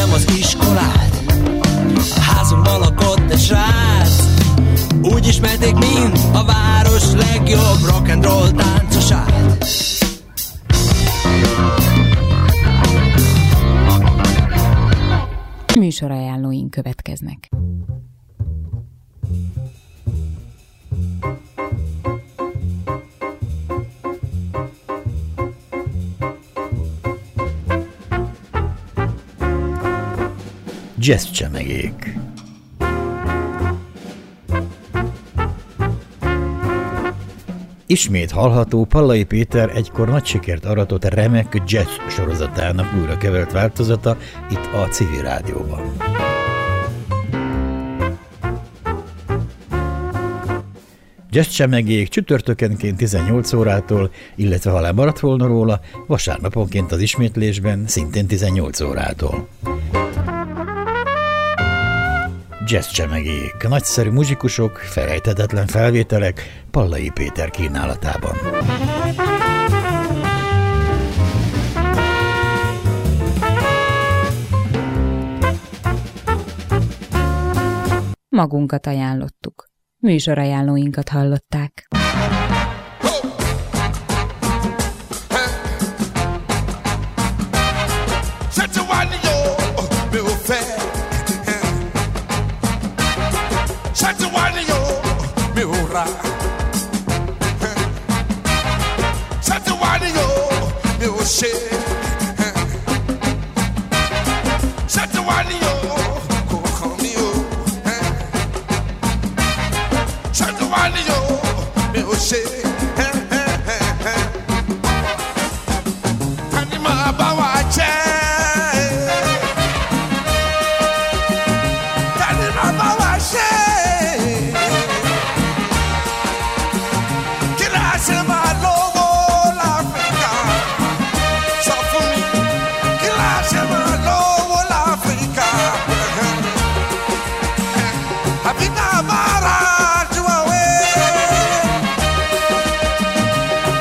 nem az iskolát. A házunkban lakott egy srác, úgy ismerték, mint a város legjobb rock'n'roll táncosát. Műsorajánlóink következnek. Jazz csemegék. Ismét hallható Pallai Péter egykor nagy sikert aratott remek jazz sorozatának újra kevert változata itt a Civil Rádióban. Jazz csemegék csütörtökenként 18 órától, illetve ha lemaradt volna róla, vasárnaponként az ismétlésben szintén 18 órától. Jazz csemegék, nagyszerű muzsikusok, felejthetetlen felvételek Pallai Péter kínálatában. Magunkat ajánlottuk. Műsorajánlóinkat hallották.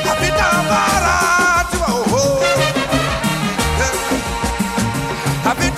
I've been